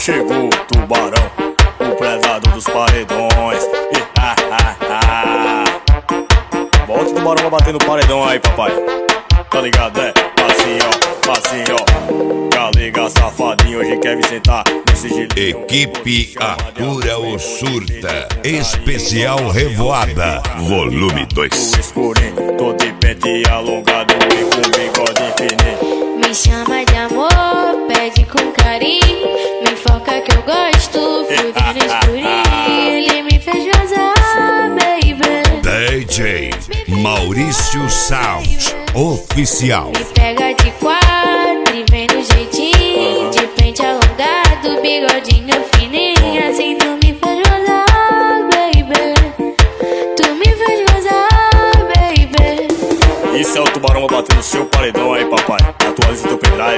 Chegou o tubarão, o predador dos paredões. Bota o tubarão pra bater no paredão aí, papai. Tá ligado, né? Assim, ó. Galega safadinho, hoje quer me sentar nesse jeito. Equipe Apura ou Surta, especial Revoada, volume 2. O escurinho, todo de pente alongado e com bigode infinito. Me chama de amor, pede com carinho. Me foca que eu gosto, fudendo escurinho. Ele me fez vazar, baby. DJ Maurício Sound, oficial. Me pega de quatro e vem no jeitinho. De pente alongado, bigodinho fininho. Assim tu me fez vazar, baby. Tu me fez vazar, baby. Isso é o tubarão pra bater no seu paredão aí, papai. Atualiza teu pendrive.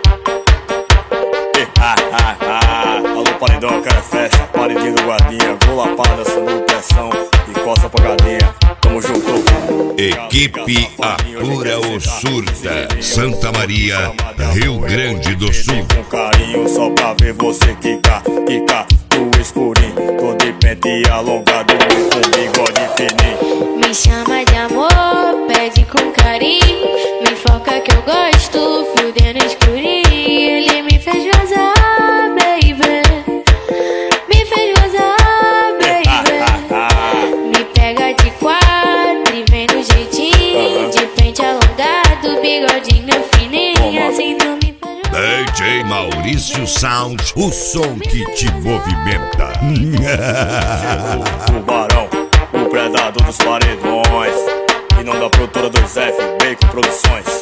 Alô, paredão, eu quero festa. Paredinho do guardinha, vou lapada, subindo pressão e costa pra galinha. Tamo junto. Equipe Apura ou Surta, Santa Maria, Rio Grande do Sul. Com carinho só pra ver você quicar. Do escurinho, todo de pente alongado e com bigode fininho. Me chama de amor, pede com carinho. Me foca que eu gosto, fudendo escurinho. Ele me fez vazar, baby. Me fez vazar, baby. Me pega de quatro e vem no jeitinho. De pente alongado, bigodinho fininho. Assim tu me fez vazar. DJ Maurício Sound, o som que te movimenta. Tubarão, o predador dos paredões. E não da produtora do F, Bacon Produções.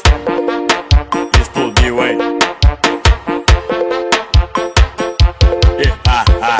Explodiu, hein?